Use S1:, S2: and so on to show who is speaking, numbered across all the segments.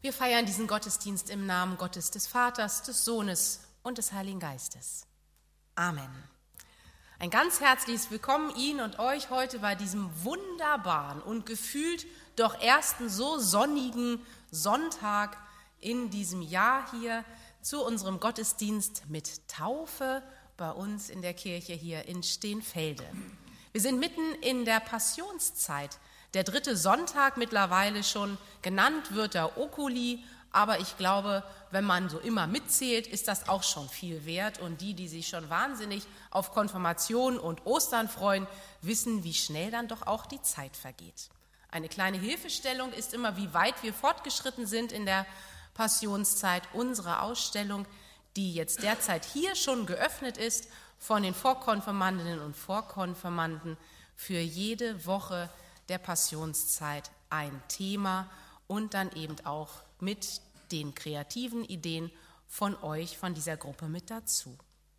S1: Wir feiern diesen Gottesdienst im Namen Gottes, des Vaters, des Sohnes und des Heiligen Geistes. Amen. Ein ganz herzliches Willkommen Ihnen und euch heute bei diesem wunderbaren und gefühlt doch ersten so sonnigen Sonntag in diesem Jahr hier zu unserem Gottesdienst mit Taufe bei uns in der Kirche hier in Steenfelde. Wir sind mitten in der Passionszeit. Der 3. Sonntag mittlerweile schon, genannt wird der Oculi, aber ich glaube, wenn man so immer mitzählt, ist das auch schon viel wert. Und die sich schon wahnsinnig auf Konfirmation und Ostern freuen, wissen, wie schnell dann doch auch die Zeit vergeht. Eine kleine Hilfestellung ist immer, wie weit wir fortgeschritten sind in der Passionszeit. Unsere Ausstellung, die jetzt derzeit hier schon geöffnet ist, von den Vorkonfirmandinnen und Vorkonfirmanden für jede Woche der Passionszeit ein Thema und dann eben auch mit den kreativen Ideen von euch, von dieser Gruppe mit dazu.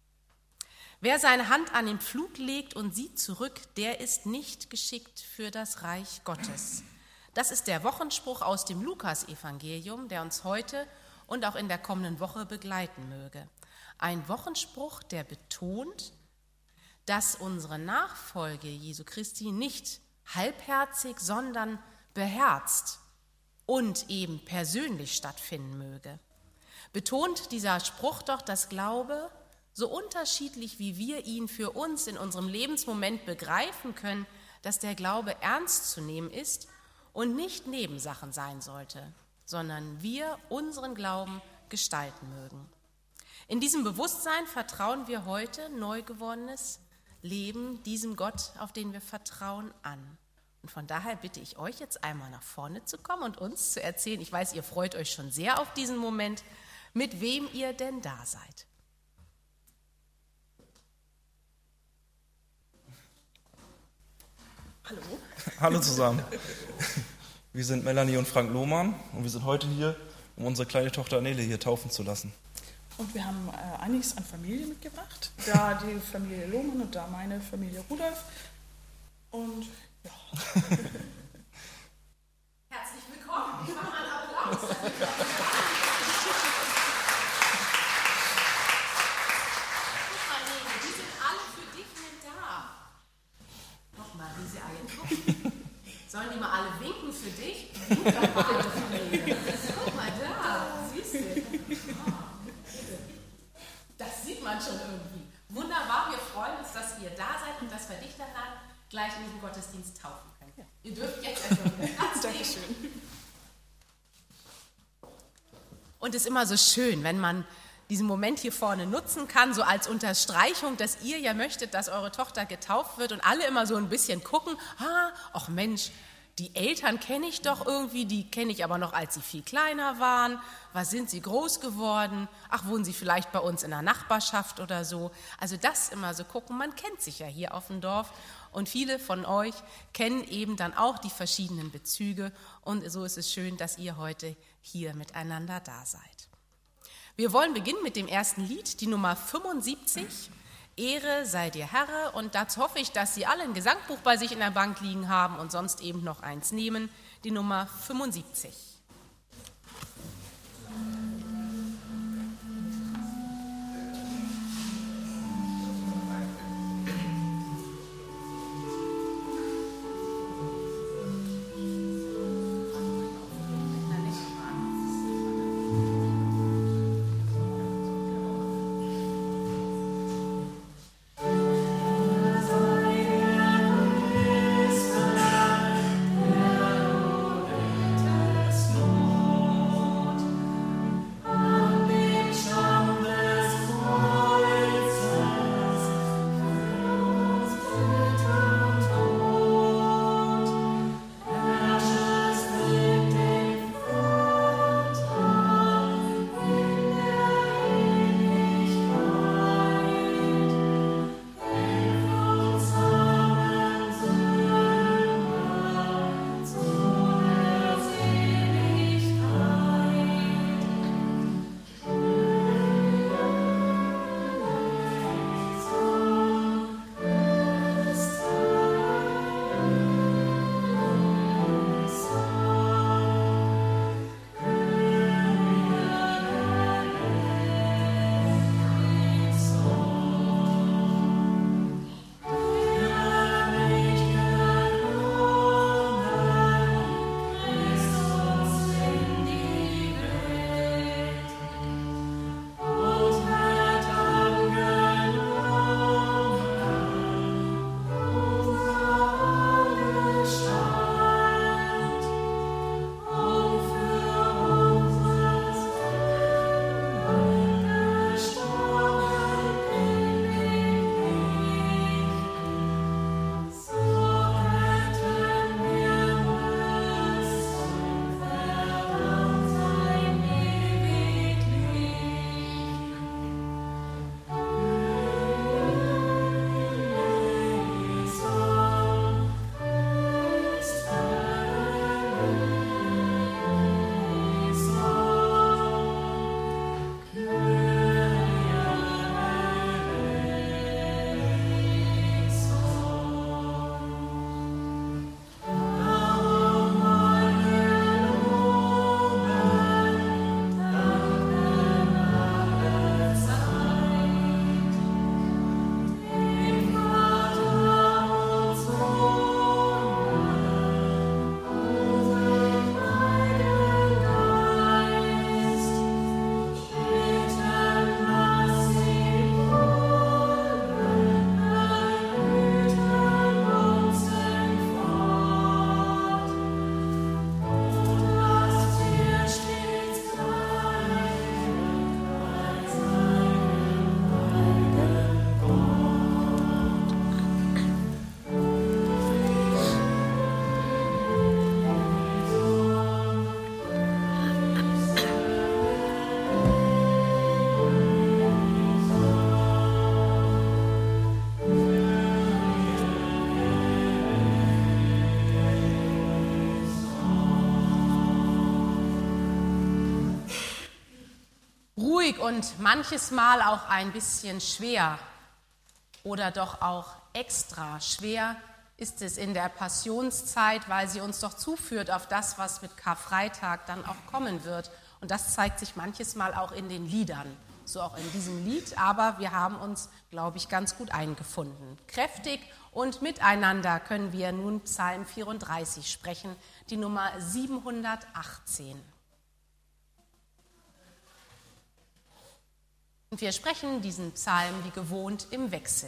S1: Wer seine Hand an den Pflug legt und sieht zurück, der ist nicht geschickt für das Reich Gottes. Das ist der Wochenspruch aus dem Lukas-Evangelium, der uns heute und auch in der kommenden Woche begleiten möge. Ein Wochenspruch, der betont, dass unsere Nachfolge Jesu Christi nicht halbherzig, sondern beherzt und eben persönlich stattfinden möge. Betont dieser Spruch doch, dass Glaube, so unterschiedlich wie wir ihn für uns in unserem Lebensmoment begreifen können, dass der Glaube ernst zu nehmen ist und nicht Nebensachen sein sollte, sondern wir unseren Glauben gestalten mögen. In diesem Bewusstsein vertrauen wir heute neu gewordenes Leben diesem Gott, auf den wir vertrauen, an. Und von daher bitte ich euch jetzt einmal nach vorne zu kommen und uns zu erzählen, ich weiß, ihr freut euch schon sehr auf diesen Moment, mit wem ihr denn da seid.
S2: Hallo.
S3: Hallo zusammen. Wir sind Melanie und Frank Lohmann und wir sind heute hier, um unsere kleine Tochter Nele hier taufen zu lassen.
S2: Und wir haben einiges an Familie mitgebracht. Da die Familie Lohmann und da meine Familie Rudolf. Und ja.
S1: Herzlich willkommen. Ich mache mal einen Applaus. Guck mal, Nele, die sind alle für dich mit da. Guck mal, wie sie alle gucken. Sollen die mal alle winken für dich? Wink doch mal alle für Nele. Guck mal da, siehst du? Das sieht man schon irgendwie. Wunderbar, wir freuen uns, dass ihr da seid und dass wir dich dann gleich in diesem Gottesdienst taufen können. Ja. Ihr dürft jetzt erstmal wieder Platz nehmen.
S2: Dankeschön.
S1: Und es ist immer so schön, wenn man diesen Moment hier vorne nutzen kann, so als Unterstreichung, dass ihr ja möchtet, dass eure Tochter getauft wird und alle immer so ein bisschen gucken, ach Mensch, die Eltern kenne ich doch irgendwie, die kenne ich aber noch, als sie viel kleiner waren. Was sind sie groß geworden? Ach, wohnen sie vielleicht bei uns in der Nachbarschaft oder so? Also das immer so gucken, man kennt sich ja hier auf dem Dorf und viele von euch kennen eben dann auch die verschiedenen Bezüge und so ist es schön, dass ihr heute hier miteinander da seid. Wir wollen beginnen mit dem ersten Lied, die Nummer 75. Ehre sei dir, Herr, und dazu hoffe ich, dass Sie alle ein Gesangbuch bei sich in der Bank liegen haben und sonst eben noch eins nehmen, die Nummer 75. ruhig und manches Mal auch ein bisschen schwer oder doch auch extra schwer ist es in der Passionszeit, weil sie uns doch zuführt auf das, was mit Karfreitag dann auch kommen wird. Und das zeigt sich manches Mal auch in den Liedern, so auch in diesem Lied. Aber wir haben uns, glaube ich, ganz gut eingefunden. Kräftig und miteinander können wir nun Psalm 34 sprechen, die Nummer 718. Und wir sprechen diesen Psalm wie gewohnt im Wechsel.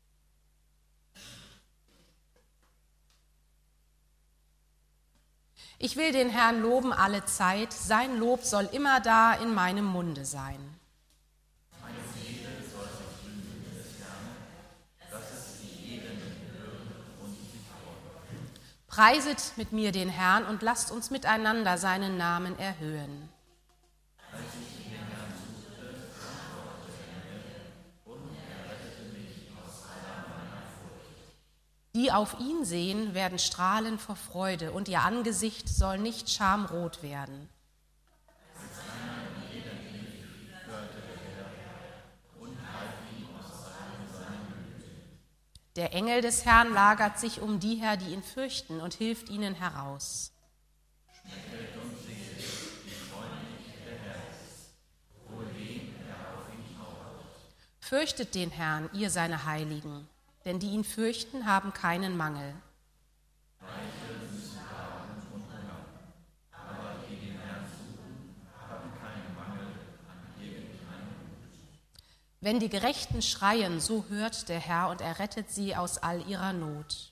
S1: Ich will den Herrn loben alle Zeit, sein Lob soll immer da in meinem Munde sein.
S4: Meine Seele soll sich rühmen des Herrn, dass es die Elenden hören und sich freuen.
S1: Preiset mit mir den Herrn und lasst uns miteinander seinen Namen erhöhen.
S4: Als ich den Herrn suchte, antwortete er mir und er rettete mich aus aller meiner Furcht.
S1: Die auf ihn sehen, werden strahlen vor Freude und ihr Angesicht soll nicht schamrot werden.
S4: Als einer jeden rief, hörte der Herr und half ihm aus seiner Nöte.
S1: Der Engel des Herrn lagert sich um die her, die ihn fürchten, und hilft ihnen heraus.
S4: Schmecket und sehet, wie freundlich der Herr ist, wohl dem, der auf ihn haucht.
S1: Fürchtet den Herrn, ihr seine Heiligen, denn die ihn fürchten, haben keinen Mangel.
S4: Reiche müssen haben und hungern, aber die den Herrn suchen, haben keinen Mangel an irgendeinem Gut.
S1: Wenn die Gerechten schreien, so hört der Herr und er rettet sie aus all ihrer Not.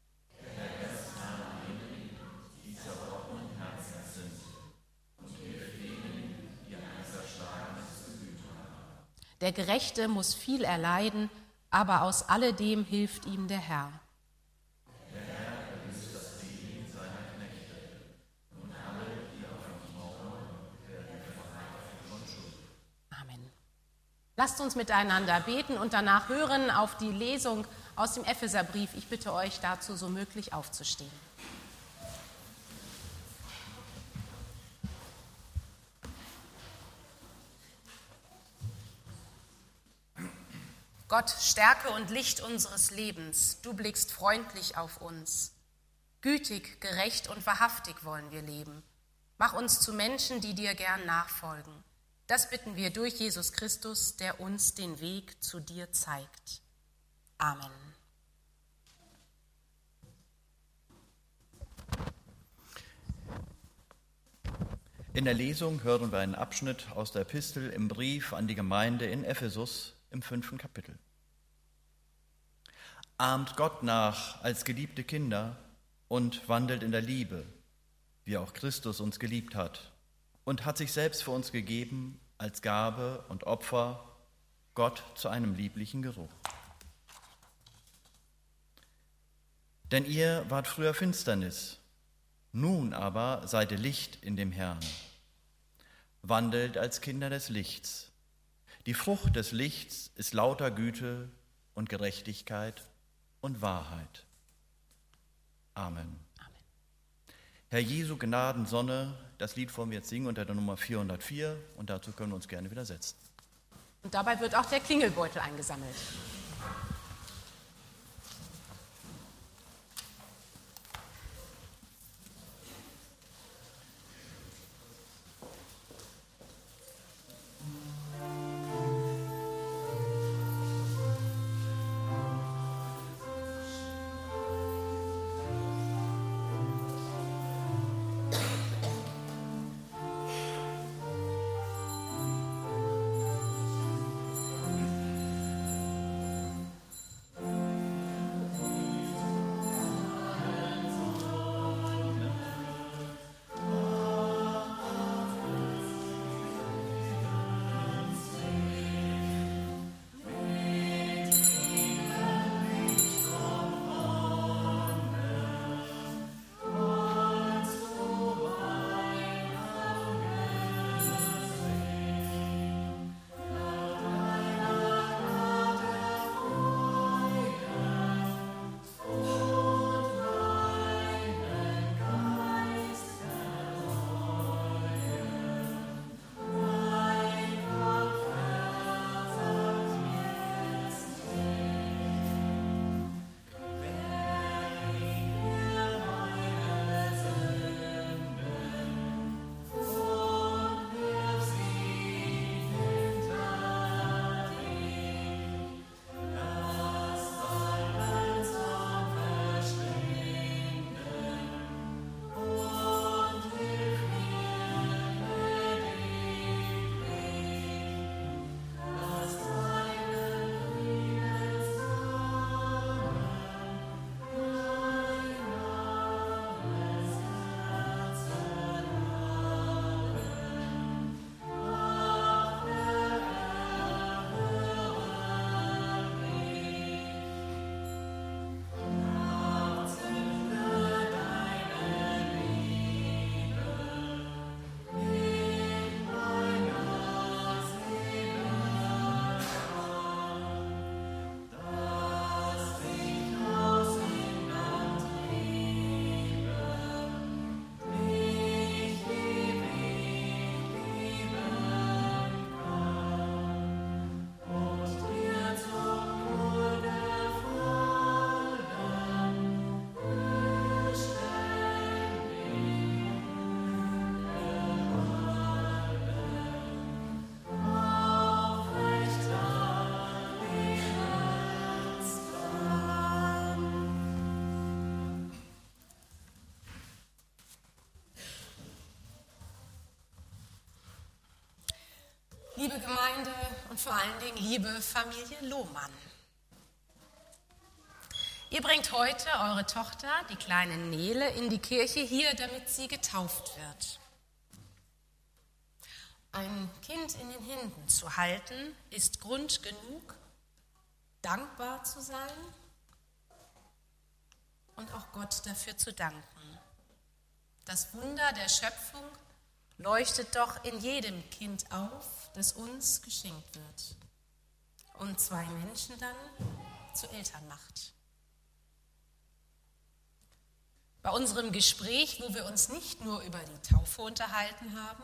S4: Die zerbrochenen Herzen sind und hilft denen, die ein zerschlagenes Gemüt haben.
S1: Der Gerechte muss viel erleiden, aber aus alledem hilft ihm der Herr.
S4: Der Herr erlöst das Leben seiner Knechte und alle, die auf ihn bauen, werden befreit von Schuld.
S1: Amen. Lasst uns miteinander beten und danach hören auf die Lesung aus dem Epheserbrief. Ich bitte euch dazu, so möglich aufzustehen. Gott, Stärke und Licht unseres Lebens, du blickst freundlich auf uns. Gütig, gerecht und wahrhaftig wollen wir leben. Mach uns zu Menschen, die dir gern nachfolgen. Das bitten wir durch Jesus Christus, der uns den Weg zu dir zeigt. Amen.
S5: In der Lesung hören wir einen Abschnitt aus der Epistel im Brief an die Gemeinde in Ephesus im 5. Kapitel. Ahmt Gott nach als geliebte Kinder und wandelt in der Liebe, wie auch Christus uns geliebt hat und hat sich selbst für uns gegeben als Gabe und Opfer, Gott zu einem lieblichen Geruch. Denn ihr wart früher Finsternis, nun aber seid ihr Licht in dem Herrn. Wandelt als Kinder des Lichts. Die Frucht des Lichts ist lauter Güte und Gerechtigkeit und Wahrheit. Amen. Herr Jesu Gnadensonne, das Lied wollen wir jetzt singen unter der Nummer 404 und dazu können wir uns gerne wieder setzen.
S1: Und dabei wird auch der Klingelbeutel eingesammelt. liebe Gemeinde und vor allen Dingen liebe Familie Lohmann. Ihr bringt heute eure Tochter, die kleine Nele, in die Kirche hier, damit sie getauft wird. Ein Kind in den Händen zu halten, ist Grund genug, dankbar zu sein und auch Gott dafür zu danken. Das Wunder der Schöpfung leuchtet doch in jedem Kind auf, das uns geschenkt wird und zwei Menschen dann zu Eltern macht. Bei unserem Gespräch, wo wir uns nicht nur über die Taufe unterhalten haben,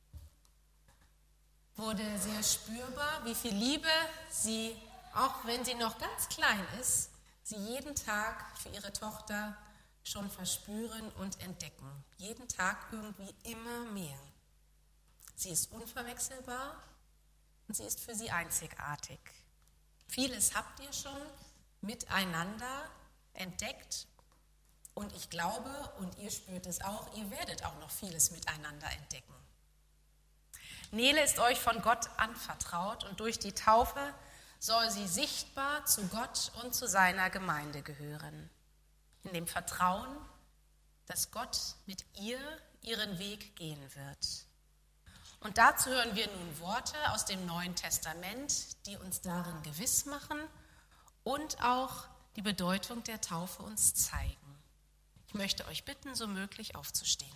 S1: wurde sehr spürbar, wie viel Liebe sie, auch wenn sie noch ganz klein ist, sie jeden Tag für ihre Tochter schon verspüren und entdecken. Jeden Tag irgendwie immer mehr. Sie ist unverwechselbar und sie ist für sie einzigartig. Vieles habt ihr schon miteinander entdeckt. Und ich glaube, und ihr spürt es auch, ihr werdet auch noch vieles miteinander entdecken. Nele ist euch von Gott anvertraut und durch die Taufe soll sie sichtbar zu Gott und zu seiner Gemeinde gehören. In dem Vertrauen, dass Gott mit ihr ihren Weg gehen wird. Und dazu hören wir nun Worte aus dem Neuen Testament, die uns darin gewiss machen und auch die Bedeutung der Taufe uns zeigen. Ich möchte euch bitten, so möglich aufzustehen.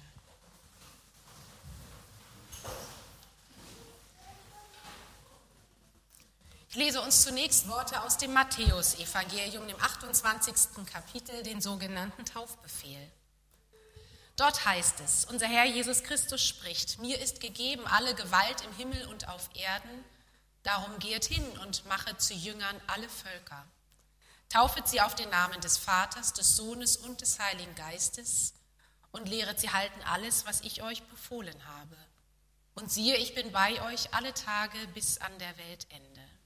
S1: Ich lese uns zunächst Worte aus dem Matthäus-Evangelium, dem 28. Kapitel, den sogenannten Taufbefehl. Dort heißt es, unser Herr Jesus Christus spricht, mir ist gegeben alle Gewalt im Himmel und auf Erden, darum geht hin und machet zu Jüngern alle Völker. Taufet sie auf den Namen des Vaters, des Sohnes und des Heiligen Geistes und lehret sie halten alles, was ich euch befohlen habe. Und siehe, ich bin bei euch alle Tage bis an der Weltende.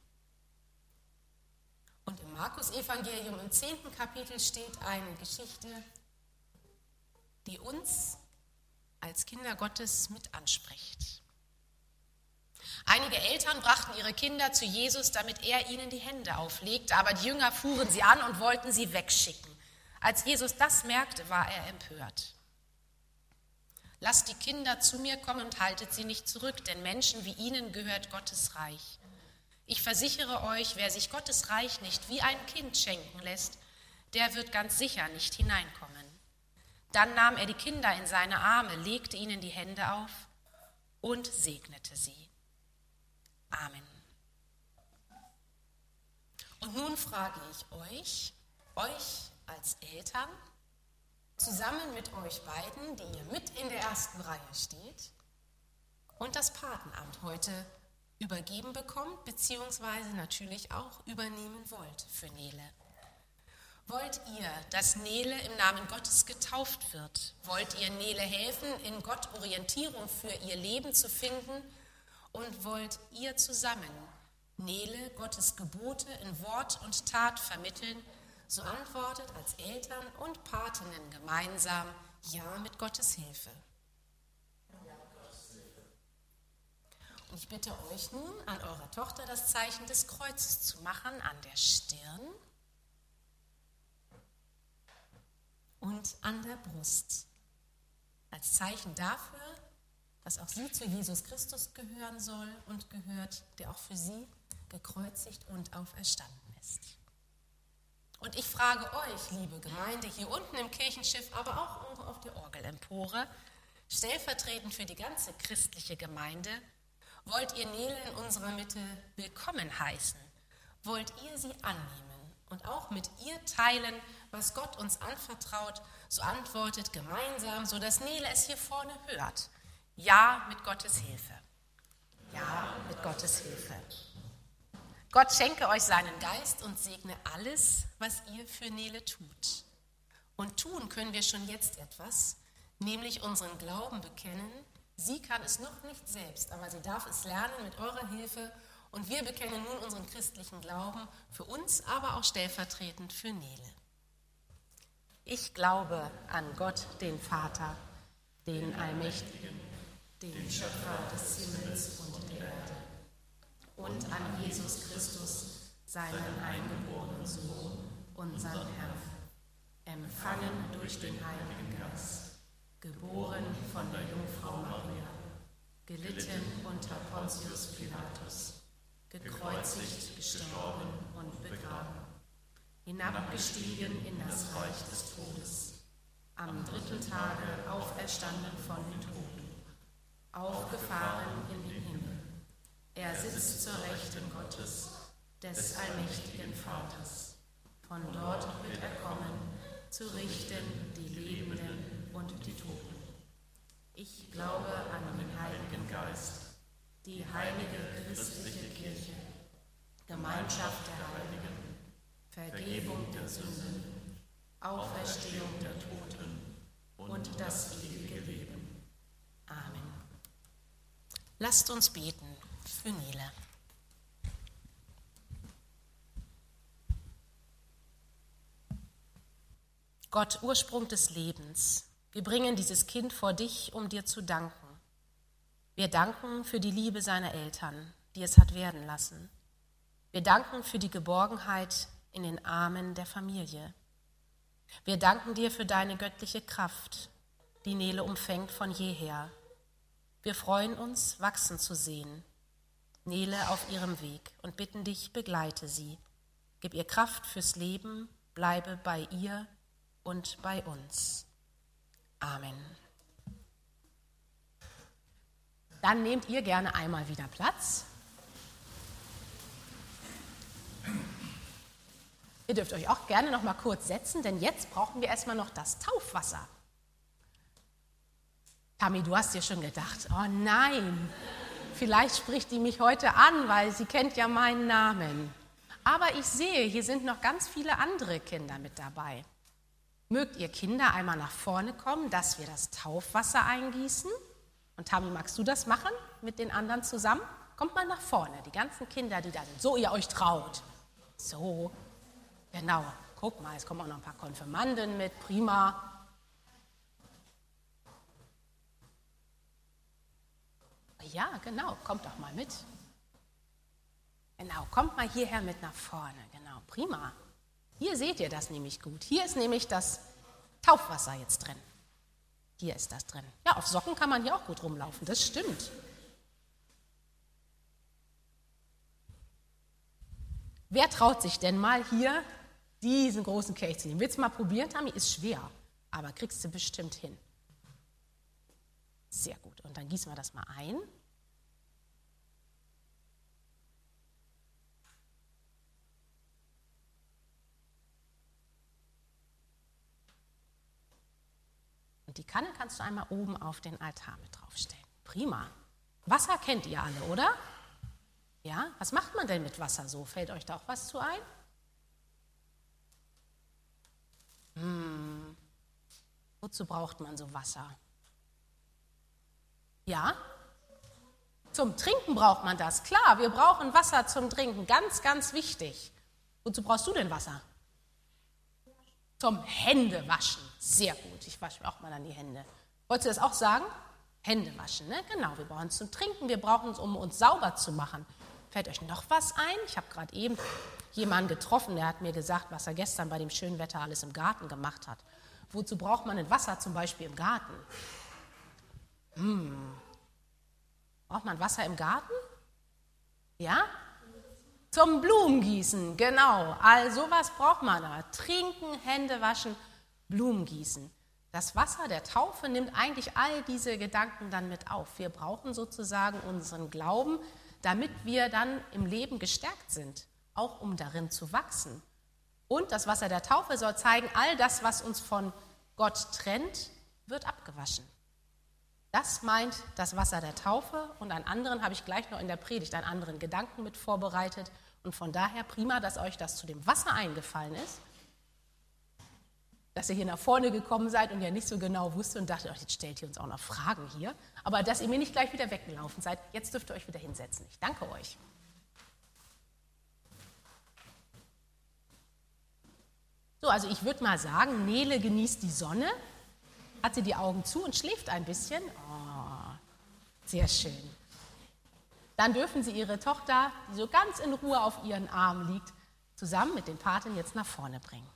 S1: Und im Markus-Evangelium im 10. Kapitel steht eine Geschichte, die uns als Kinder Gottes mit anspricht. Einige Eltern brachten ihre Kinder zu Jesus, damit er ihnen die Hände auflegte, aber die Jünger fuhren sie an und wollten sie wegschicken. Als Jesus das merkte, war er empört. Lasst die Kinder zu mir kommen und haltet sie nicht zurück, denn Menschen wie ihnen gehört Gottes Reich. Ich versichere euch, wer sich Gottes Reich nicht wie ein Kind schenken lässt, der wird ganz sicher nicht hineinkommen. Dann nahm er die Kinder in seine Arme, legte ihnen die Hände auf und segnete sie. Amen. Und nun frage ich euch als Eltern, zusammen mit euch beiden, die ihr mit in der ersten Reihe steht und das Patenamt heute übergeben bekommt, beziehungsweise natürlich auch übernehmen wollt für Nele. Wollt ihr, dass Nele im Namen Gottes getauft wird? Wollt ihr Nele helfen, in Gott Orientierung für ihr Leben zu finden? Und wollt ihr zusammen Nele Gottes Gebote in Wort und Tat vermitteln, so antwortet als Eltern und Patinnen gemeinsam Ja mit Gottes Hilfe. Und ich bitte euch nun, an eurer Tochter das Zeichen des Kreuzes zu machen, an der Stirn und an der Brust, als Zeichen dafür, dass auch sie zu Jesus Christus gehören soll und gehört, der auch für sie gekreuzigt und auferstanden ist. Und ich frage euch, liebe Gemeinde, hier unten im Kirchenschiff, aber auch irgendwo auf der Orgelempore, stellvertretend für die ganze christliche Gemeinde, wollt ihr Nele in unserer Mitte willkommen heißen? Wollt ihr sie annehmen und auch mit ihr teilen, was Gott uns anvertraut? So antwortet gemeinsam, so dass Nele es hier vorne hört. Ja mit Gottes Hilfe. Ja mit Gottes Hilfe. Gott schenke euch seinen Geist und segne alles, was ihr für Nele tut. Und tun können wir schon jetzt etwas, nämlich unseren Glauben bekennen. Sie kann es noch nicht selbst, aber sie darf es lernen mit eurer Hilfe. Und wir bekennen nun unseren christlichen Glauben für uns, aber auch stellvertretend für Nele. Ich glaube an Gott, den Vater, den Allmächtigen, den Schöpfer des Himmels und der Erde und an Jesus Christus, seinen eingeborenen Sohn, unseren Herrn, empfangen durch den Heiligen Geist, geboren von der Jungfrau Maria, gelitten unter Pontius Pilatus, gekreuzigt, gestorben und begraben, hinabgestiegen in das Reich des Todes, am dritten Tage auferstanden von den Toten, aufgefahren in den Himmel. Er sitzt zur Rechten Gottes, des allmächtigen Vaters. Von dort wird er kommen, zu richten die Lebenden und die Toten. Ich glaube an den Heiligen Geist, die heilige christliche Kirche, Gemeinschaft der Heiligen, Vergebung der Sünden, Auferstehung der Toten und das ewige Leben. Amen. Lasst uns beten für Nele. Gott, Ursprung des Lebens, wir bringen dieses Kind vor dich, um dir zu danken. Wir danken für die Liebe seiner Eltern, die es hat werden lassen. Wir danken für die Geborgenheit in den Armen der Familie. Wir danken dir für deine göttliche Kraft, die Nele umfängt von jeher. Wir freuen uns, wachsen zu sehen, Nele auf ihrem Weg, und bitten dich, begleite sie. Gib ihr Kraft fürs Leben, bleibe bei ihr und bei uns. Amen. Dann nehmt ihr gerne einmal wieder Platz. Ihr dürft euch auch gerne noch mal kurz setzen, denn jetzt brauchen wir erstmal noch das Taufwasser. Tami, du hast dir schon gedacht, oh nein, vielleicht spricht die mich heute an, weil sie kennt ja meinen Namen. Aber ich sehe, hier sind noch ganz viele andere Kinder mit dabei. Mögt ihr Kinder einmal nach vorne kommen, dass wir das Taufwasser eingießen? Und Tami, magst du das machen mit den anderen zusammen? Kommt mal nach vorne, die ganzen Kinder, die da sind. So, ihr euch traut. So, genau. Guck mal, es kommen auch noch ein paar Konfirmanden mit. Prima. Ja, genau. Kommt doch mal mit. Genau, kommt mal hierher mit nach vorne. Genau, prima. Hier seht ihr das nämlich gut. Hier ist nämlich das Taufwasser jetzt drin. Hier ist das drin. Ja, auf Socken kann man hier auch gut rumlaufen, das stimmt. Wer traut sich denn mal hier diesen großen Kelch zu nehmen? Willst du mal probieren, Tami? Ist schwer, aber kriegst du bestimmt hin. Sehr gut. Und dann gießen wir das mal ein. Die Kanne kannst du einmal oben auf den Altar mit draufstellen. Prima. Wasser kennt ihr alle, oder? Ja? Was macht man denn mit Wasser so? Fällt euch da auch was zu ein? Wozu braucht man so Wasser? Ja? Zum Trinken braucht man das. Klar, wir brauchen Wasser zum Trinken. Ganz, ganz wichtig. Wozu brauchst du denn Wasser? Zum Händewaschen. Sehr gut. Ich wasche mir auch mal dann die Hände. Wolltest du das auch sagen? Hände waschen, ne? Genau. Wir brauchen es zum Trinken, wir brauchen es, um uns sauber zu machen. Fällt euch noch was ein? Ich habe gerade eben jemanden getroffen, der hat mir gesagt, was er gestern bei dem schönen Wetter alles im Garten gemacht hat. Wozu braucht man denn Wasser zum Beispiel im Garten? Braucht man Wasser im Garten? Ja? Zum Blumengießen, genau. Also was braucht man da? Trinken, Hände waschen, Blumen gießen. Das Wasser der Taufe nimmt eigentlich all diese Gedanken dann mit auf. Wir brauchen sozusagen unseren Glauben, damit wir dann im Leben gestärkt sind, auch um darin zu wachsen. Und das Wasser der Taufe soll zeigen, all das, was uns von Gott trennt, wird abgewaschen. Das meint das Wasser der Taufe, und einen anderen habe ich gleich noch in der Predigt, einen anderen Gedanken mit vorbereitet. Und von daher prima, dass euch das zu dem Wasser eingefallen ist, dass ihr hier nach vorne gekommen seid und ja nicht so genau wusstet und dachtet, jetzt stellt ihr uns auch noch Fragen hier, aber dass ihr mir nicht gleich wieder weggelaufen seid. Jetzt dürft ihr euch wieder hinsetzen. Ich danke euch. So, also ich würde mal sagen, Nele genießt die Sonne, hat sie die Augen zu und schläft ein bisschen. Oh, sehr schön. Dann dürfen Sie Ihre Tochter, die so ganz in Ruhe auf Ihren Arm liegt, zusammen mit den Paten jetzt nach vorne bringen.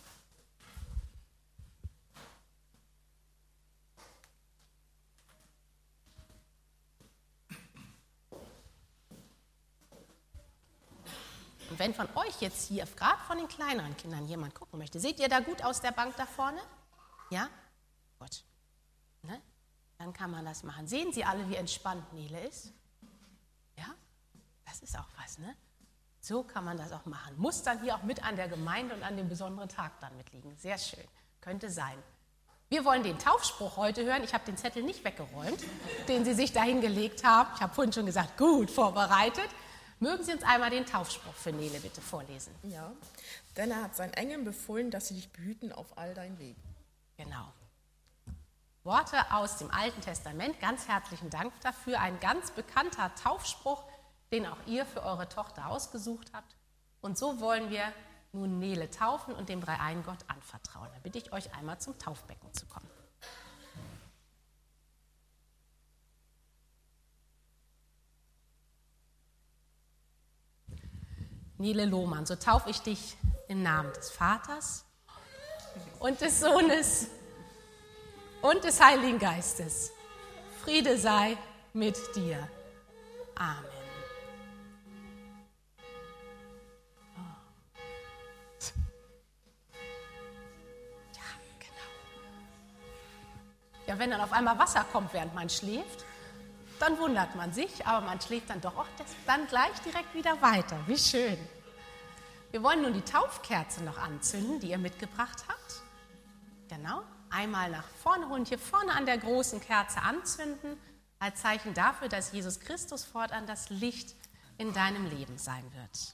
S1: Und wenn von euch jetzt hier, gerade von den kleineren Kindern, jemand gucken möchte, seht ihr da gut aus der Bank da vorne? Ja? Gut. Ne? Dann kann man das machen. Sehen Sie alle, wie entspannt Nele ist? Ja? Das ist auch was, ne? So kann man das auch machen. Muss dann hier auch mit an der Gemeinde und an dem besonderen Tag dann mitliegen. Sehr schön. Könnte sein. Wir wollen den Taufspruch heute hören. Ich habe den Zettel nicht weggeräumt, den Sie sich da hingelegt haben. Ich habe vorhin schon gesagt, gut vorbereitet. Mögen Sie uns einmal den Taufspruch für Nele bitte vorlesen?
S6: Ja, denn er hat seinen Engeln befohlen, dass sie dich behüten auf all deinen Wegen.
S1: Genau. Worte aus dem Alten Testament. Ganz herzlichen Dank dafür. Ein ganz bekannter Taufspruch, den auch ihr für eure Tochter ausgesucht habt. Und so wollen wir nun Nele taufen und dem dreieinen Gott anvertrauen. Da bitte ich euch einmal zum Taufbecken zu kommen. Nele Lohmann, so taufe ich dich im Namen des Vaters und des Sohnes und des Heiligen Geistes. Friede sei mit dir. Amen. Ja, wenn dann auf einmal Wasser kommt, während man schläft, dann wundert man sich, aber man schläft dann doch auch dann gleich direkt wieder weiter. Wie schön. Wir wollen nun die Taufkerze noch anzünden, die ihr mitgebracht habt. Genau. Einmal nach vorne holen, hier vorne an der großen Kerze anzünden, als Zeichen dafür, dass Jesus Christus fortan das Licht in deinem Leben sein wird.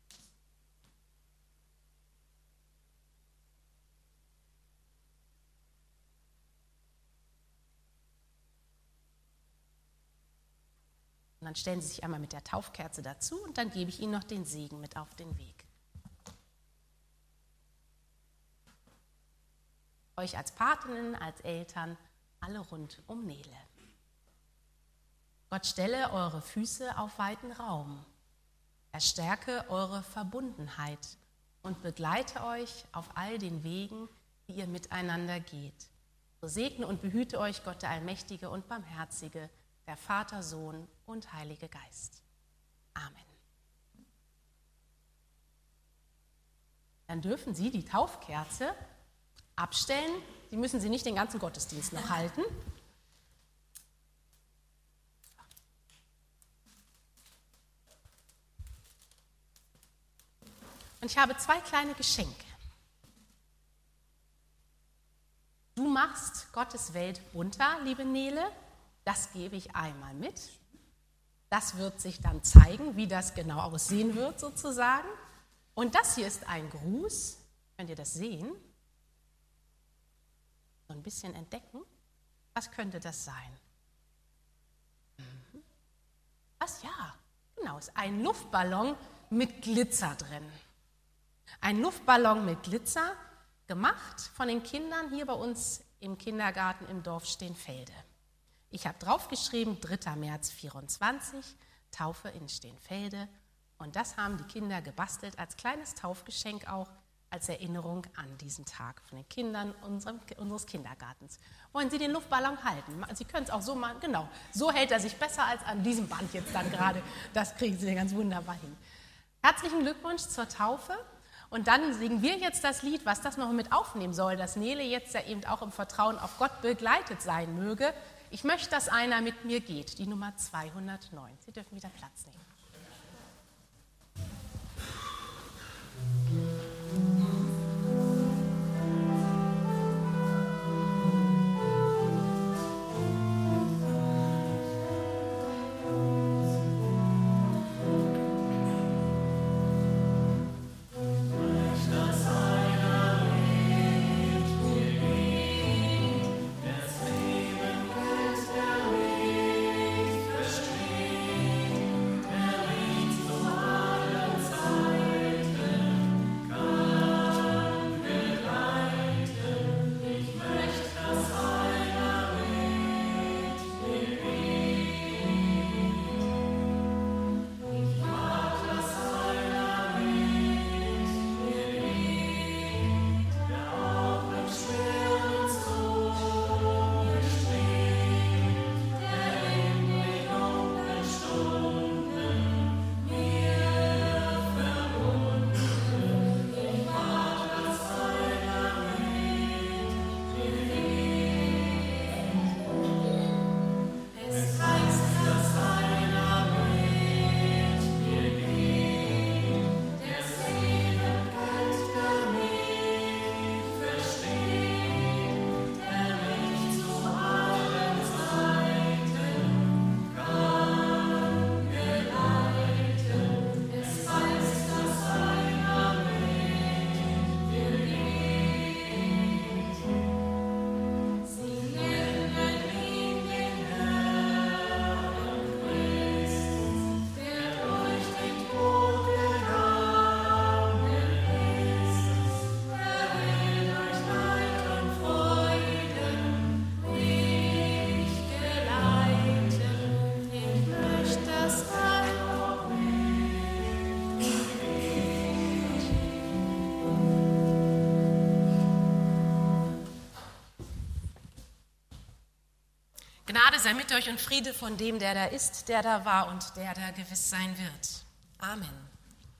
S1: Und dann stellen Sie sich einmal mit der Taufkerze dazu und dann gebe ich Ihnen noch den Segen mit auf den Weg. Euch als Patinnen, als Eltern, alle rund um Nele. Gott stelle eure Füße auf weiten Raum. Er stärke eure Verbundenheit und begleite euch auf all den Wegen, die ihr miteinander geht. So segne und behüte euch Gott der Allmächtige und Barmherzige, der Vater, Sohn und Heilige Geist. Amen. Dann dürfen Sie die Taufkerze abstellen. Sie müssen sie nicht den ganzen Gottesdienst noch halten. Und ich habe 2 kleine Geschenke. Du machst Gottes Welt bunter, liebe Nele. Das gebe ich einmal mit. Das wird sich dann zeigen, wie das genau aussehen wird sozusagen. Und das hier ist ein Gruß. Könnt ihr das sehen? So ein bisschen entdecken. Was könnte das sein? Was? Ja, genau. Es ist ein Luftballon mit Glitzer drin. Ein Luftballon mit Glitzer, gemacht von den Kindern hier bei uns im Kindergarten im Dorf Steenfelde. Ich habe draufgeschrieben, 3. März 24, Taufe in Steenfelde. Und das haben die Kinder gebastelt als kleines Taufgeschenk auch, als Erinnerung an diesen Tag von den Kindern unseres Kindergartens. Wollen Sie den Luftballon halten? Sie können es auch so machen, genau. So hält er sich besser als an diesem Band jetzt dann gerade. Das kriegen Sie ganz wunderbar hin. Herzlichen Glückwunsch zur Taufe. Und dann singen wir jetzt das Lied, was das noch mit aufnehmen soll, dass Nele jetzt ja eben auch im Vertrauen auf Gott begleitet sein möge. Ich möchte, dass einer mit mir geht, die Nummer 209. Sie dürfen wieder Platz nehmen.
S4: Der
S1: Gnade sei mit euch und Friede von dem, der da ist, der da war und der da gewiss sein wird. Amen.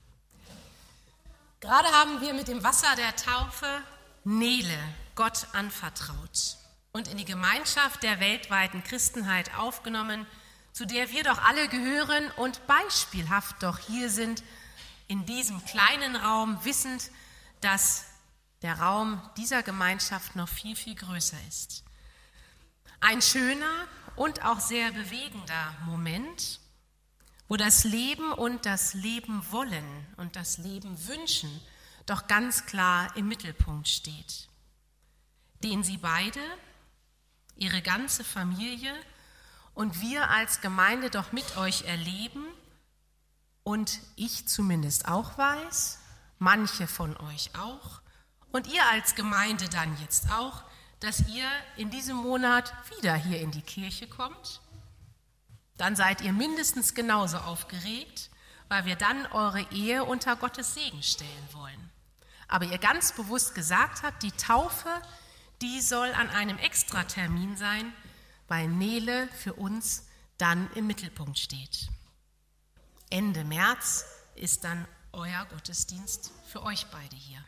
S1: Gerade haben wir mit dem Wasser der Taufe Nele Gott anvertraut und in die Gemeinschaft der weltweiten Christenheit aufgenommen, zu der wir doch alle gehören und beispielhaft doch hier sind, in diesem kleinen Raum, wissend, dass der Raum dieser Gemeinschaft noch viel, viel größer ist. Ein schöner und auch sehr bewegender Moment, wo das Leben und das Leben wollen und das Leben wünschen doch ganz klar im Mittelpunkt steht, den Sie beide, Ihre ganze Familie und wir als Gemeinde doch mit euch erleben und ich zumindest auch weiß, manche von euch auch und ihr als Gemeinde dann jetzt auch, dass ihr in diesem Monat wieder hier in die Kirche kommt. Dann seid ihr mindestens genauso aufgeregt, weil wir dann eure Ehe unter Gottes Segen stellen wollen. Aber ihr ganz bewusst gesagt habt, die Taufe, die soll an einem Extratermin sein, weil Nele für uns dann im Mittelpunkt steht. Ende März ist dann euer Gottesdienst für euch beide hier.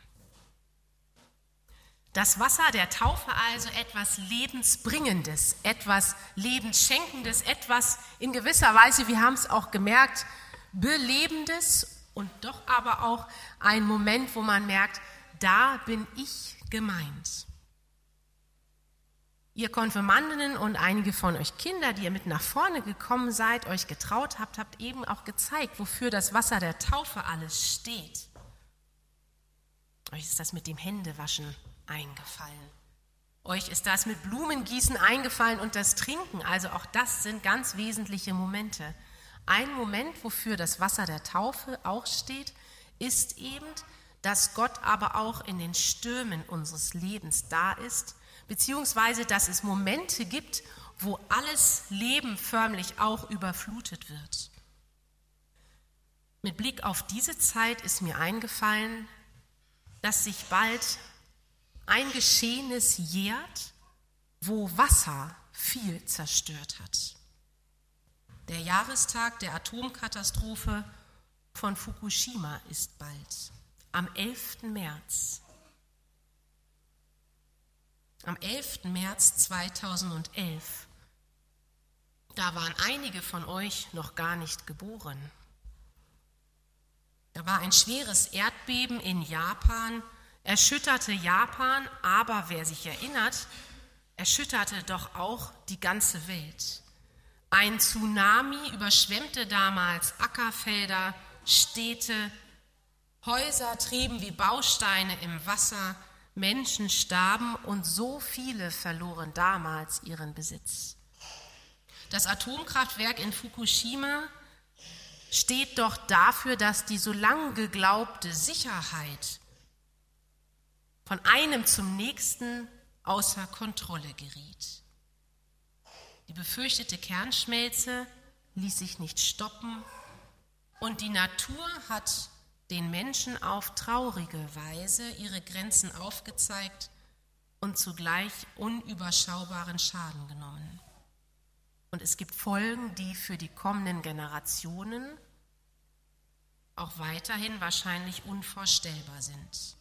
S1: Das Wasser der Taufe also etwas Lebensbringendes, etwas Lebensschenkendes, etwas in gewisser Weise, wir haben es auch gemerkt, Belebendes und doch aber auch ein Moment, wo man merkt, da bin ich gemeint. Ihr Konfirmandinnen und einige von euch Kinder, die ihr mit nach vorne gekommen seid, euch getraut habt, habt eben auch gezeigt, wofür das Wasser der Taufe alles steht. Euch ist das mit dem Händewaschen eingefallen. Euch ist das mit Blumengießen eingefallen und das Trinken, also auch das sind ganz wesentliche Momente. Ein Moment, wofür das Wasser der Taufe auch steht, ist eben, dass Gott aber auch in den Stürmen unseres Lebens da ist, beziehungsweise dass es Momente gibt, wo alles Leben förmlich auch überflutet wird. Mit Blick auf diese Zeit ist mir eingefallen, dass sich bald ein Geschehenes jährt, wo Wasser viel zerstört hat. Der Jahrestag der Atomkatastrophe von Fukushima ist bald, am 11. März. Am 11. März 2011. Da waren einige von euch noch gar nicht geboren. Da war ein schweres Erdbeben in Japan, erschütterte Japan, aber wer sich erinnert, erschütterte doch auch die ganze Welt. Ein Tsunami überschwemmte damals Ackerfelder, Städte, Häuser trieben wie Bausteine im Wasser, Menschen starben und so viele verloren damals ihren Besitz. Das Atomkraftwerk in Fukushima steht doch dafür, dass die so lang geglaubte Sicherheit von einem zum nächsten außer Kontrolle geriet. Die befürchtete Kernschmelze ließ sich nicht stoppen und die Natur hat den Menschen auf traurige Weise ihre Grenzen aufgezeigt und zugleich unüberschaubaren Schaden genommen. Und es gibt Folgen, die für die kommenden Generationen auch weiterhin wahrscheinlich unvorstellbar sind.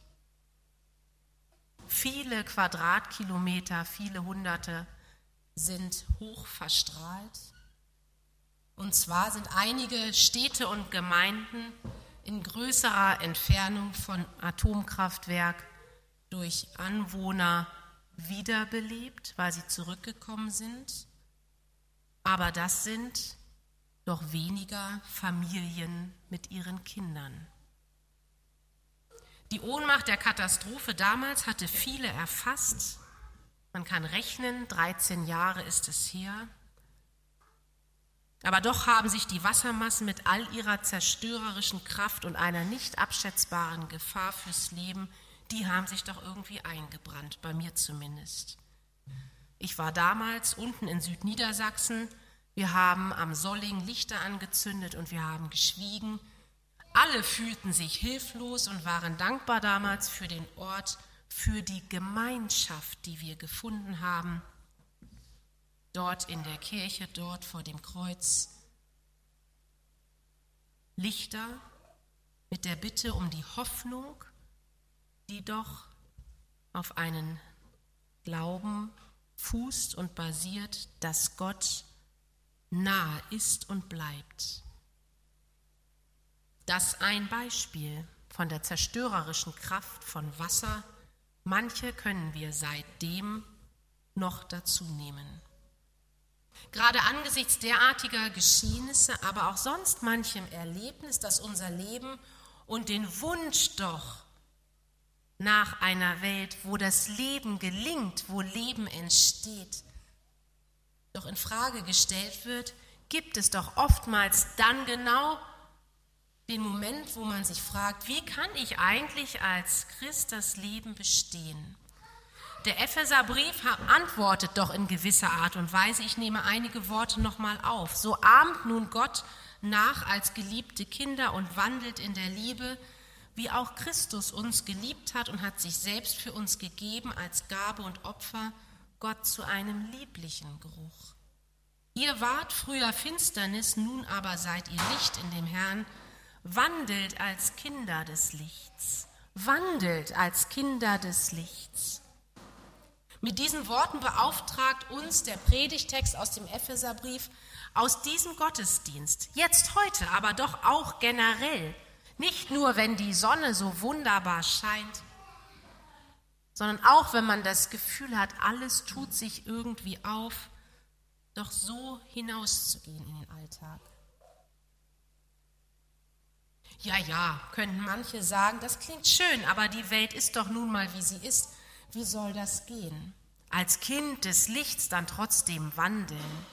S1: Viele Quadratkilometer, viele Hunderte sind hoch verstrahlt. Und zwar sind einige Städte und Gemeinden in größerer Entfernung von Atomkraftwerk durch Anwohner wiederbelebt, weil sie zurückgekommen sind. Aber das sind doch weniger Familien mit ihren Kindern. Die Ohnmacht der Katastrophe damals hatte viele erfasst. Man kann rechnen, 13 Jahre ist es her. Aber doch haben sich die Wassermassen mit all ihrer zerstörerischen Kraft und einer nicht abschätzbaren Gefahr fürs Leben, die haben sich doch irgendwie eingebrannt, bei mir zumindest. Ich war damals unten in Südniedersachsen, wir haben am Solling Lichter angezündet und wir haben geschwiegen. Alle fühlten sich hilflos und waren dankbar damals für den Ort, für die Gemeinschaft, die wir gefunden haben. dort in der Kirche, dort vor dem Kreuz, Lichter mit der Bitte um die Hoffnung, die doch auf einen Glauben fußt und basiert, dass Gott nahe ist und bleibt. Das ein Beispiel von der zerstörerischen Kraft von Wasser. Manche können wir seitdem noch dazu nehmen. Gerade angesichts derartiger Geschehnisse, aber auch sonst manchem Erlebnis, das unser Leben und den Wunsch doch nach einer Welt, wo das Leben gelingt, wo Leben entsteht, doch in Frage gestellt wird, gibt es doch oftmals dann genau den Moment, wo man sich fragt, wie kann ich eigentlich als Christ das Leben bestehen? Der Epheserbrief antwortet doch in gewisser Art und Weise. Ich nehme einige Worte nochmal auf. So ahmt nun Gott nach als geliebte Kinder und wandelt in der Liebe, wie auch Christus uns geliebt hat und hat sich selbst für uns gegeben als Gabe und Opfer, Gott zu einem lieblichen Geruch. Ihr wart früher Finsternis, nun aber seid ihr Licht in dem Herrn. Wandelt als Kinder des Lichts. Wandelt als Kinder des Lichts. Mit diesen Worten beauftragt uns der Predigtext aus dem Epheserbrief, aus diesem Gottesdienst, jetzt heute, aber doch auch generell, nicht nur, wenn die Sonne so wunderbar scheint, sondern auch, wenn man das Gefühl hat, alles tut sich irgendwie auf, doch so hinauszugehen in den Alltag. Ja, könnten manche sagen, das klingt schön, aber die Welt ist doch nun mal, wie sie ist. Wie soll das gehen? Als Kind des Lichts dann trotzdem wandeln.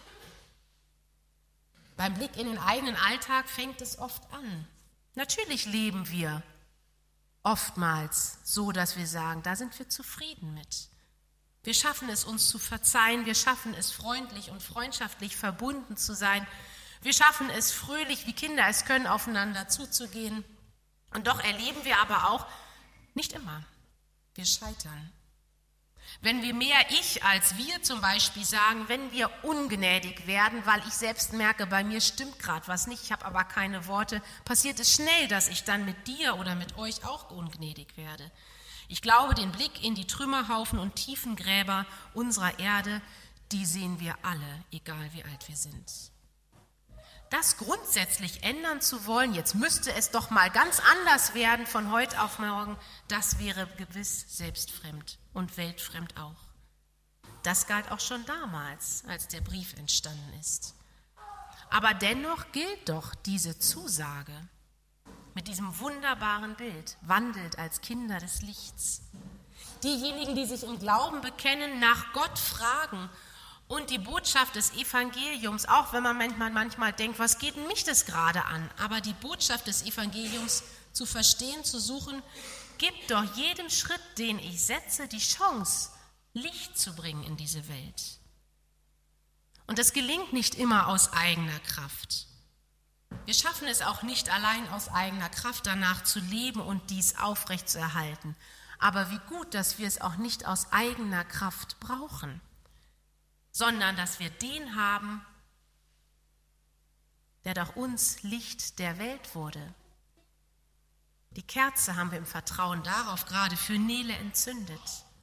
S1: Beim Blick in den eigenen Alltag fängt es oft an. Natürlich leben wir oftmals so, dass wir sagen, da sind wir zufrieden mit. Wir schaffen es, uns zu verzeihen, wir schaffen es, freundlich und freundschaftlich verbunden zu sein. Wir schaffen es, fröhlich wie Kinder es können, aufeinander zuzugehen. Und doch erleben wir aber auch, nicht immer, wir scheitern. Wenn wir mehr Ich als wir zum Beispiel sagen, wenn wir ungnädig werden, weil ich selbst merke, bei mir stimmt gerade was nicht, ich habe aber keine Worte, passiert es schnell, dass ich dann mit dir oder mit euch auch ungnädig werde. Ich glaube, den Blick in die Trümmerhaufen und Tiefengräber unserer Erde, die sehen wir alle, egal wie alt wir sind. Das grundsätzlich ändern zu wollen, jetzt müsste es doch mal ganz anders werden von heute auf morgen, das wäre gewiss selbstfremd und weltfremd auch. Das galt auch schon damals, als der Brief entstanden ist. Aber dennoch gilt doch diese Zusage mit diesem wunderbaren Bild, wandelt als Kinder des Lichts. Diejenigen, die sich im Glauben bekennen, nach Gott fragen und die Botschaft des Evangeliums, auch wenn man manchmal denkt, was geht denn mich das gerade an? Aber die Botschaft des Evangeliums zu verstehen, zu suchen, gibt doch jedem Schritt, den ich setze, die Chance, Licht zu bringen in diese Welt. Und das gelingt nicht immer aus eigener Kraft. Wir schaffen es auch nicht allein aus eigener Kraft, danach zu leben und dies aufrechtzuerhalten. Aber wie gut, dass wir es auch nicht aus eigener Kraft brauchen, sondern dass wir den haben, der durch uns Licht der Welt wurde. Die Kerze haben wir im Vertrauen darauf gerade für Nele entzündet.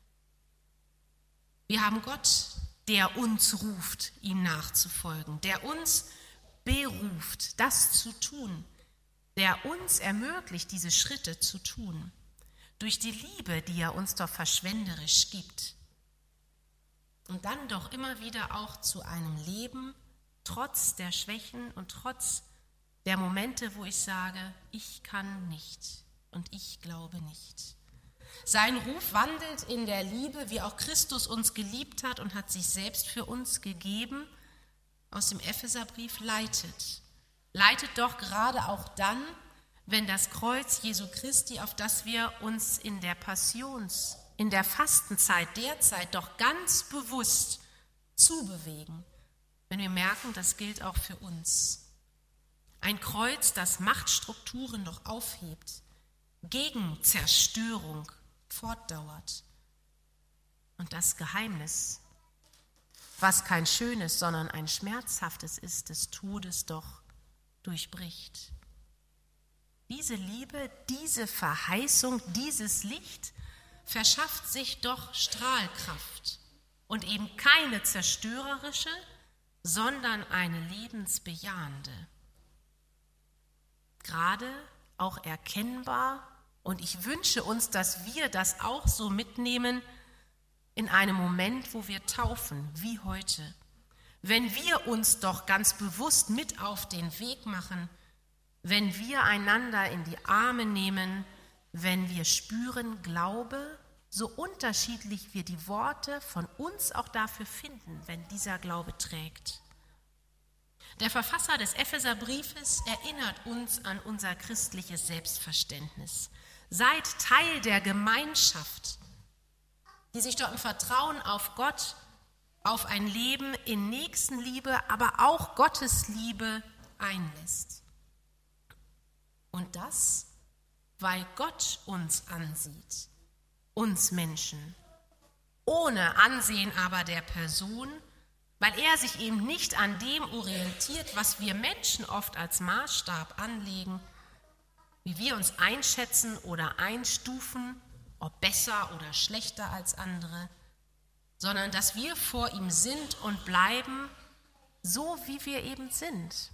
S1: Wir haben Gott, der uns ruft, ihm nachzufolgen, der uns beruft, das zu tun, der uns ermöglicht, diese Schritte zu tun, durch die Liebe, die er uns doch verschwenderisch gibt. Und dann doch immer wieder auch zu einem Leben, trotz der Schwächen und trotz der Momente, wo ich sage, ich kann nicht und ich glaube nicht. Sein Ruf wandelt in der Liebe, wie auch Christus uns geliebt hat und hat sich selbst für uns gegeben, aus dem Epheserbrief leitet. Leitet doch gerade auch dann, wenn das Kreuz Jesu Christi, auf das wir uns in der in der Fastenzeit, derzeit doch ganz bewusst zubewegen, wenn wir merken, das gilt auch für uns. Ein Kreuz, das Machtstrukturen doch aufhebt, gegen Zerstörung fortdauert und das Geheimnis was kein schönes, sondern ein schmerzhaftes ist, des Todes doch durchbricht. Diese Liebe, diese Verheißung, dieses Licht verschafft sich doch Strahlkraft und eben keine zerstörerische, sondern eine lebensbejahende. Gerade auch erkennbar, und ich wünsche uns, dass wir das auch so mitnehmen in einem Moment, wo wir taufen, wie heute. Wenn wir uns doch ganz bewusst mit auf den Weg machen, wenn wir einander in die Arme nehmen, wenn wir spüren, Glaube, so unterschiedlich wir die Worte von uns auch dafür finden, wenn dieser Glaube trägt. Der Verfasser des Epheserbriefes erinnert uns an unser christliches Selbstverständnis. Seid Teil der Gemeinschaft, die sich dort im Vertrauen auf Gott, auf ein Leben in Nächstenliebe, aber auch Gottes Liebe einlässt. Und das, weil Gott uns ansieht, uns Menschen, ohne Ansehen aber der Person, weil er sich eben nicht an dem orientiert, was wir Menschen oft als Maßstab anlegen, wie wir uns einschätzen oder einstufen, ob besser oder schlechter als andere, sondern dass wir vor ihm sind und bleiben, so wie wir eben sind.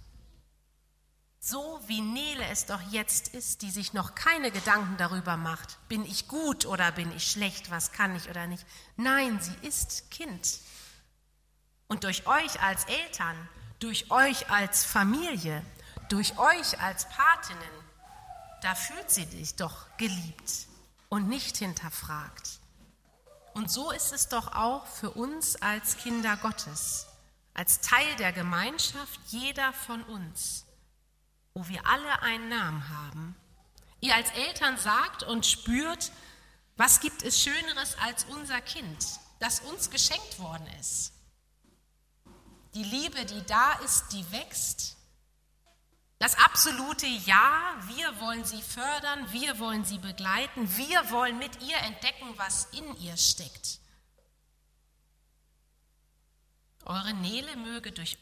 S1: So wie Nele es doch jetzt ist, die sich noch keine Gedanken darüber macht, bin ich gut oder bin ich schlecht, was kann ich oder nicht. Nein, sie ist Kind. Und durch euch als Eltern, durch euch als Familie, durch euch als Patinnen, da fühlt sie sich doch geliebt und nicht hinterfragt. Und so ist es doch auch für uns als Kinder Gottes, als Teil der Gemeinschaft, jeder von uns, wo wir alle einen Namen haben. Ihr als Eltern sagt und spürt, was gibt es Schöneres als unser Kind, das uns geschenkt worden ist. Die Liebe, die da ist, die wächst. Das absolute Ja, wir wollen sie fördern, wir wollen sie begleiten, wir wollen mit ihr entdecken, was in ihr steckt. Eure Nele möge durch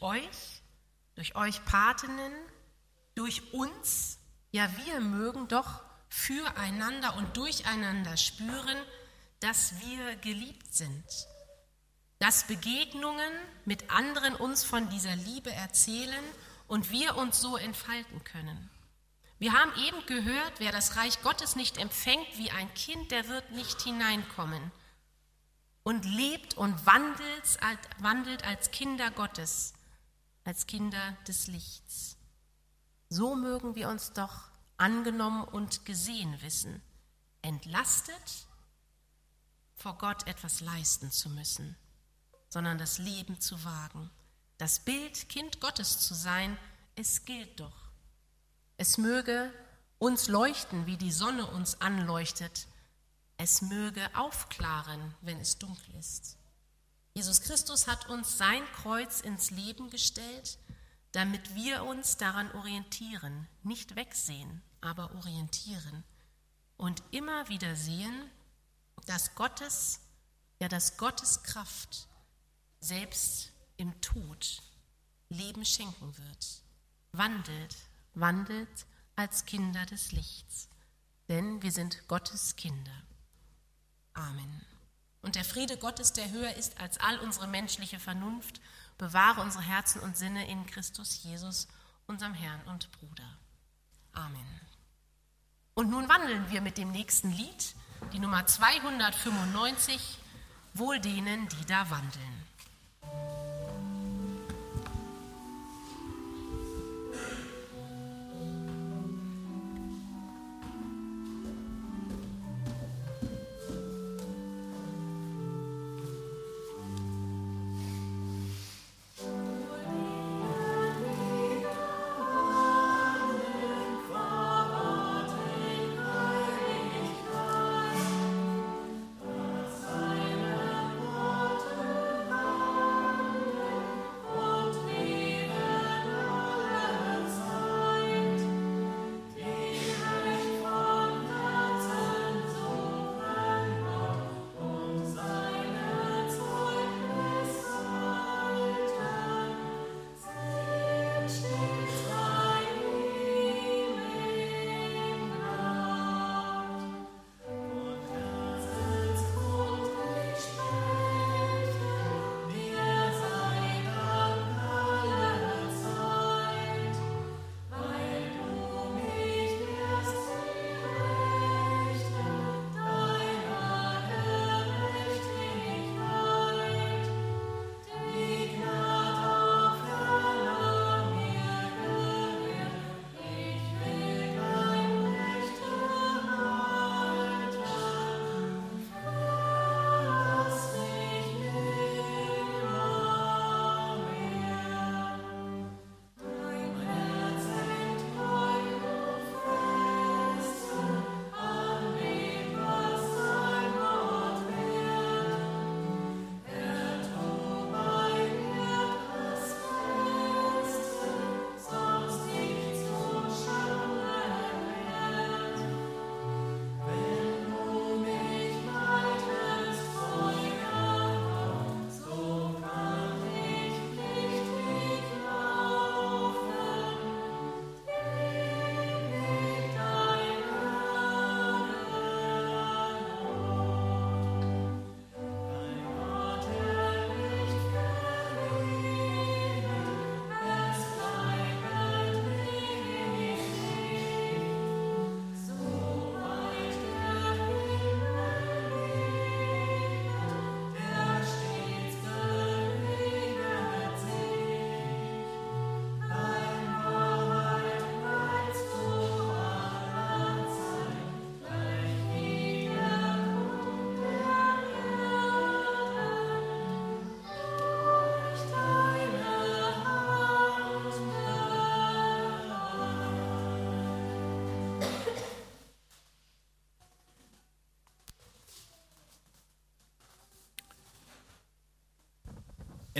S1: euch Patinnen, durch uns, ja wir mögen doch füreinander und durcheinander spüren, dass wir geliebt sind. Dass Begegnungen mit anderen uns von dieser Liebe erzählen und wir uns so entfalten können. Wir haben eben gehört, wer das Reich Gottes nicht empfängt wie ein Kind, der wird nicht hineinkommen und lebt und wandelt als Kinder Gottes, als Kinder des Lichts. So mögen wir uns doch angenommen und gesehen wissen, entlastet, vor Gott etwas leisten zu müssen, sondern das Leben zu wagen. Das Bild, Kind Gottes zu sein, es gilt doch. Es möge uns leuchten, wie die Sonne uns anleuchtet. Es möge aufklaren, wenn es dunkel ist. Jesus Christus hat uns sein Kreuz ins Leben gestellt, damit wir uns daran orientieren, nicht wegsehen, aber orientieren und immer wieder sehen, dass Gottes Kraft selbst im Tod Leben schenken wird. Wandelt als Kinder des Lichts, denn wir sind Gottes Kinder. Amen. Und der Friede Gottes, der höher ist als all unsere menschliche Vernunft, bewahre unsere Herzen und Sinne in Christus Jesus, unserem Herrn und Bruder. Amen. Und nun wandeln wir mit dem nächsten Lied, die Nummer 295, Wohl denen, die da wandeln.
S7: Seine Worte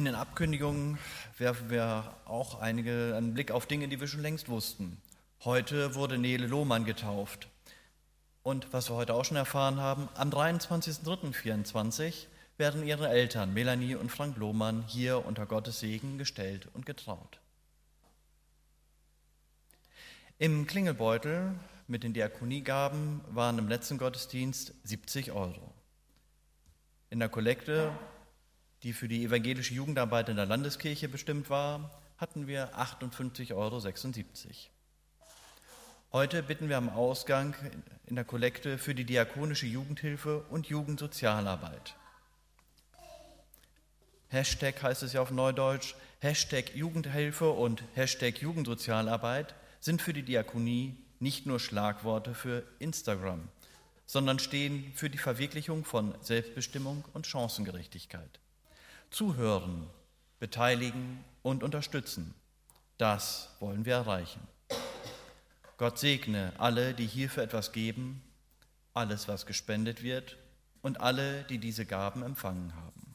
S5: In den Abkündigungen werfen wir auch einen Blick auf Dinge, die wir schon längst wussten. Heute wurde Nele Lohmann getauft. Und was wir heute auch schon erfahren haben, am 23.03.24 werden ihre Eltern Melanie und Frank Lohmann hier unter Gottes Segen gestellt und getraut. Im Klingelbeutel mit den Diakoniegaben waren im letzten Gottesdienst 70 €. In der Kollekte, die für die evangelische Jugendarbeit in der Landeskirche bestimmt war, hatten wir 58,76 €. Heute bitten wir am Ausgang in der Kollekte für die diakonische Jugendhilfe und Jugendsozialarbeit. Hashtag heißt es ja auf Neudeutsch, Hashtag Jugendhilfe und Hashtag Jugendsozialarbeit sind für die Diakonie nicht nur Schlagworte für Instagram, sondern stehen für die Verwirklichung von Selbstbestimmung und Chancengerechtigkeit. Zuhören, beteiligen und unterstützen, das wollen wir erreichen. Gott segne alle, die hierfür etwas geben, alles, was gespendet wird und alle, die diese Gaben empfangen haben.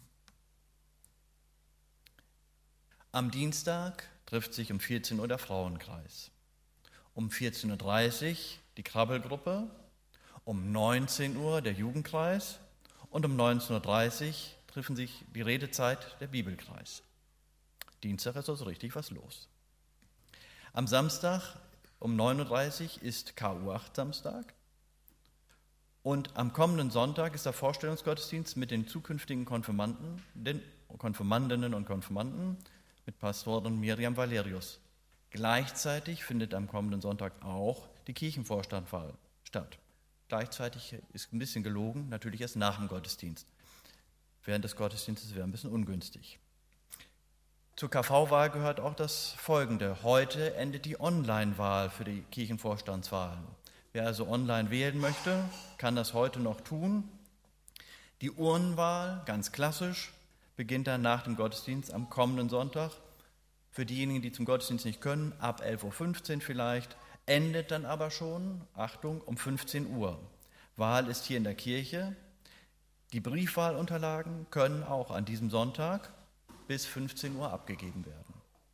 S5: Am Dienstag trifft sich um 14 Uhr der Frauenkreis. Um 14.30 Uhr die Krabbelgruppe, um 19 Uhr der Jugendkreis und um 19.30 Uhr treffen sich die Redezeit der Bibelkreis. Dienstag ist also richtig was los. Am Samstag um 9.30 Uhr ist KU8 Samstag und am kommenden Sonntag ist der Vorstellungsgottesdienst mit den zukünftigen Konfirmandinnen und Konfirmanden mit Pastorin Miriam Valerius. Gleichzeitig findet am kommenden Sonntag auch die Kirchenvorstandwahl statt. Gleichzeitig ist ein bisschen gelogen, natürlich erst nach dem Gottesdienst. Während des Gottesdienstes wäre ein bisschen ungünstig. Zur KV-Wahl gehört auch das Folgende. Heute endet die Online-Wahl für die Kirchenvorstandswahl. Wer also online wählen möchte, kann das heute noch tun. Die Urnenwahl, ganz klassisch, beginnt dann nach dem Gottesdienst am kommenden Sonntag. Für diejenigen, die zum Gottesdienst nicht können, ab 11.15 Uhr vielleicht, endet dann aber schon, Achtung, um 15 Uhr. Wahl ist hier in der Kirche. Die Briefwahlunterlagen können auch an diesem Sonntag bis 15 Uhr abgegeben werden.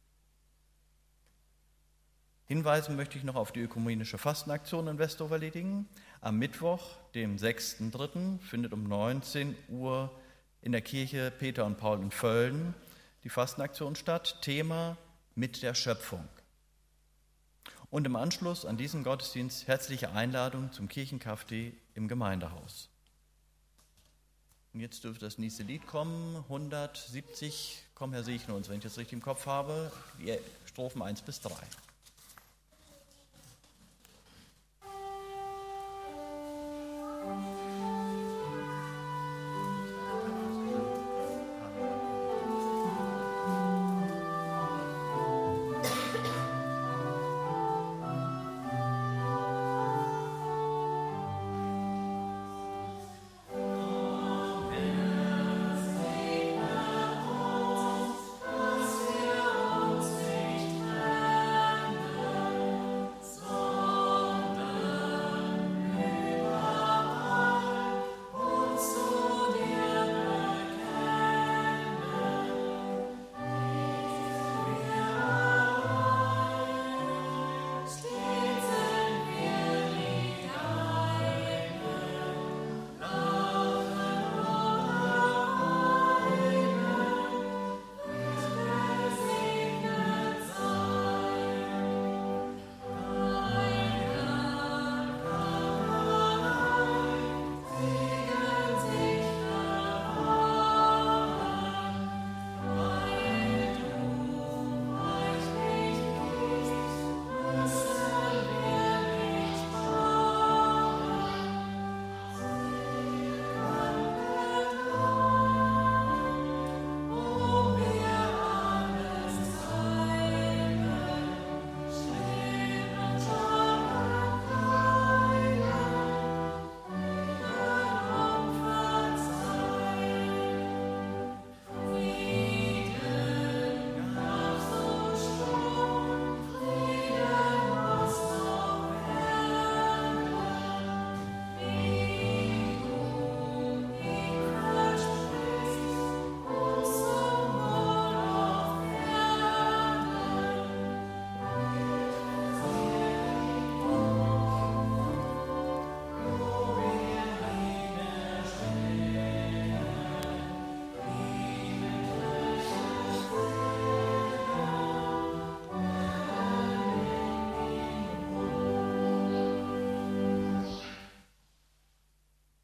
S5: Hinweisen möchte ich noch auf die ökumenische Fastenaktion in Westoverledingen. Am Mittwoch, dem 6.3., findet um 19 Uhr in der Kirche Peter und Paul in Völden die Fastenaktion statt. Thema mit der Schöpfung. Und im Anschluss an diesen Gottesdienst herzliche Einladung zum Kirchenkaffee im Gemeindehaus. Und jetzt dürfte das nächste Lied kommen, 170, komm Herr segne uns, wenn ich das richtig im Kopf habe, die Strophen 1 bis 3.
S7: Dass wir uns nicht trennen.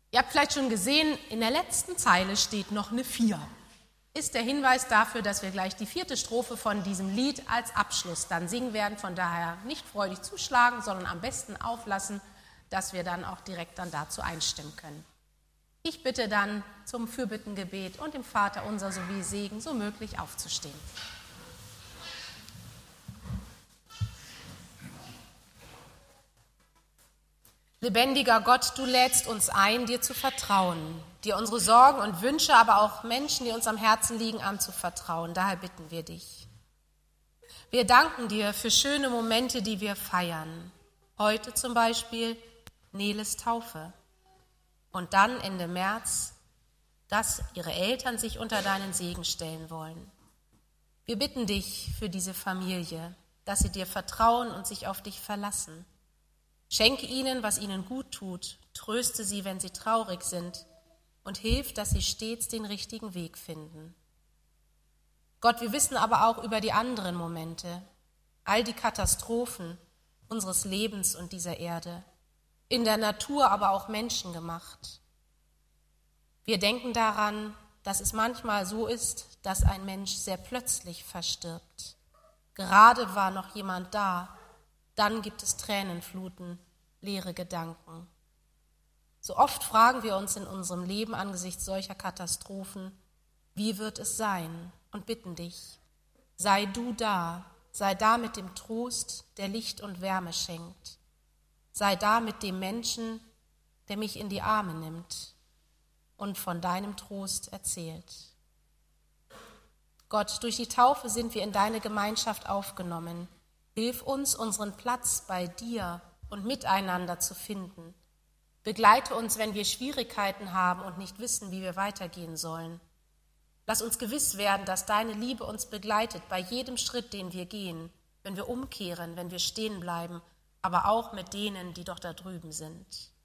S1: Ihr habt vielleicht schon gesehen, in der letzten Zeile steht noch eine 4. Ist der Hinweis dafür, dass wir gleich die 4. Strophe von diesem Lied als Abschluss dann singen werden. Von daher nicht freudig zuschlagen, sondern am besten auflassen, dass wir dann auch direkt dann dazu einstimmen können. Ich bitte dann zum Fürbittengebet und dem Vaterunser sowie Segen so möglich aufzustehen. Lebendiger Gott, du lädst uns ein, dir zu vertrauen, dir unsere Sorgen und Wünsche, aber auch Menschen, die uns am Herzen liegen, anzuvertrauen. Daher bitten wir dich. Wir danken dir für schöne Momente, die wir feiern. Heute zum Beispiel Neles Taufe. Und dann Ende März, dass ihre Eltern sich unter deinen Segen stellen wollen. Wir bitten dich für diese Familie, dass sie dir vertrauen und sich auf dich verlassen. Schenke ihnen, was ihnen gut tut, tröste sie, wenn sie traurig sind und hilf, dass sie stets den richtigen Weg finden. Gott, wir wissen aber auch über die anderen Momente, all die Katastrophen unseres Lebens und dieser Erde, in der Natur, aber auch menschengemacht. Wir denken daran, dass es manchmal so ist, dass ein Mensch sehr plötzlich verstirbt. Gerade war noch jemand da, dann gibt es Tränenfluten, leere Gedanken. So oft fragen wir uns in unserem Leben angesichts solcher Katastrophen, wie wird es sein? Und bitten dich, sei du da, sei da mit dem Trost, der Licht und Wärme schenkt. Sei da mit dem Menschen, der mich in die Arme nimmt und von deinem Trost erzählt. Gott, durch die Taufe sind wir in deine Gemeinschaft aufgenommen. Hilf uns, unseren Platz bei dir und miteinander zu finden. Begleite uns, wenn wir Schwierigkeiten haben und nicht wissen, wie wir weitergehen sollen. Lass uns gewiss werden, dass deine Liebe uns begleitet bei jedem Schritt, den wir gehen, wenn wir umkehren, wenn wir stehen bleiben, aber auch mit denen, die doch da drüben sind.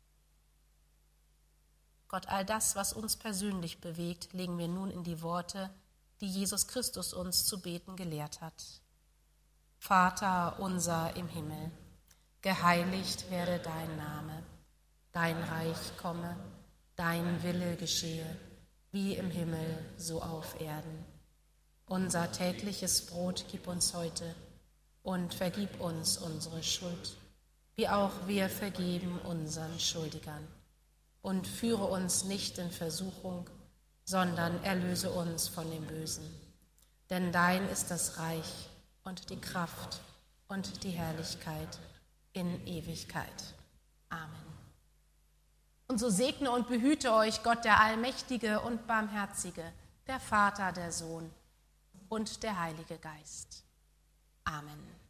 S1: Gott, all das, was uns persönlich bewegt, legen wir nun in die Worte, die Jesus Christus uns zu beten gelehrt hat. Vater unser im Himmel, geheiligt werde dein Name, dein Reich komme, dein Wille geschehe, wie im Himmel, so auf Erden. Unser tägliches Brot gib uns heute und vergib uns unsere Schuld, wie auch wir vergeben unseren Schuldigern. Und führe uns nicht in Versuchung, sondern erlöse uns von dem Bösen. Denn dein ist das Reich und die Kraft und die Herrlichkeit in Ewigkeit. Amen. Und so segne und behüte euch Gott, der Allmächtige und Barmherzige, der Vater, der Sohn und der Heilige Geist. Amen.